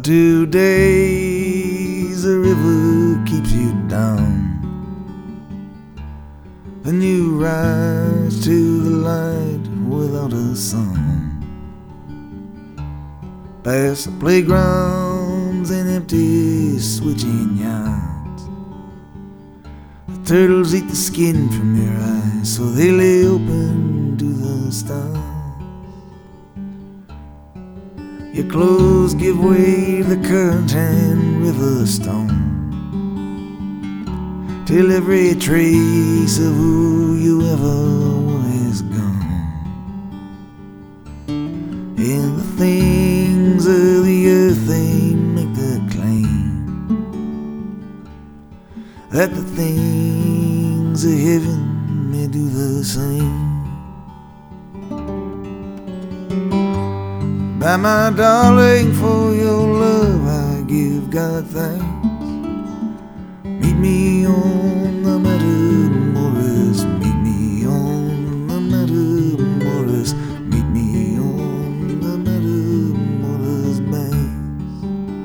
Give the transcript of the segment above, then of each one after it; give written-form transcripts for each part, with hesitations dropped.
2 days the river keeps you down, and you rise to the light without a song. Past the playgrounds and empty switching yards, the turtles eat the skin from your eyes, so they lay open to the stars. Your clothes give way to the current and river stone, till every trace of who you ever were is gone. And the things of the earth, they make the claim that the things of heaven may do the same. By my darling, for your love I give God thanks. Meet me on the Matamoros, meet me on the Matamoros, meet me on the Matamoros banks.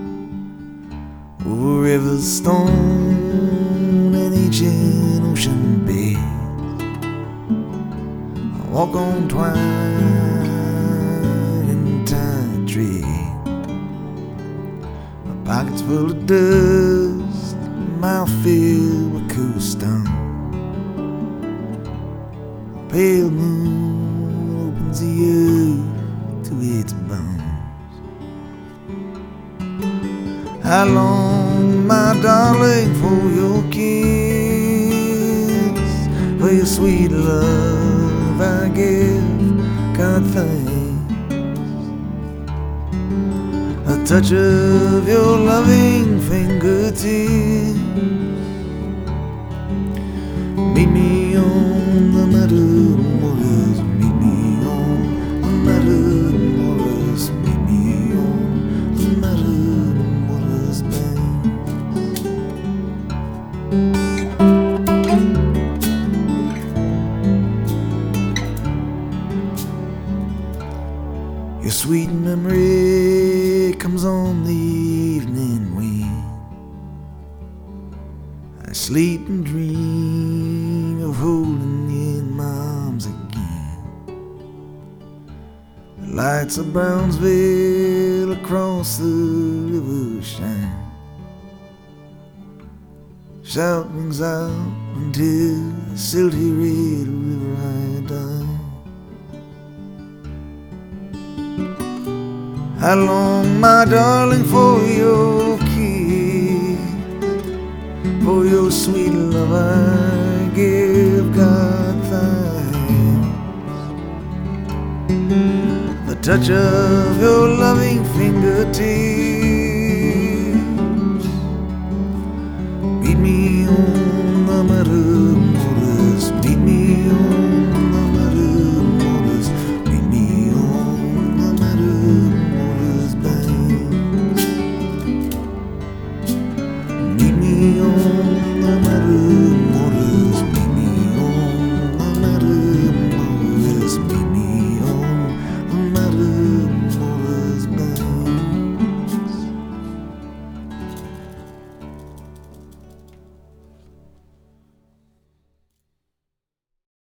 Over rivers, stone, and ancient ocean beds, I walk on twine, my pockets full of dust, mouth filled with cool stone. A pale moon opens the earth to its bones. How long, my darling, for your kiss? For your sweet love I give God thanks. A touch of your loving fingertips, meet me on the Matamoros, meet me on the Matamoros, meet me on the Matamoros banks. Your sweet memory comes on the evening wind. I sleep and dream of holding you in my arms again. The lights of Brownsville across the river shine. Shout rings out until the silty red river I die. How long, my darling, for your kiss? For your sweet love I give God thanks. The touch of your loving fingertips,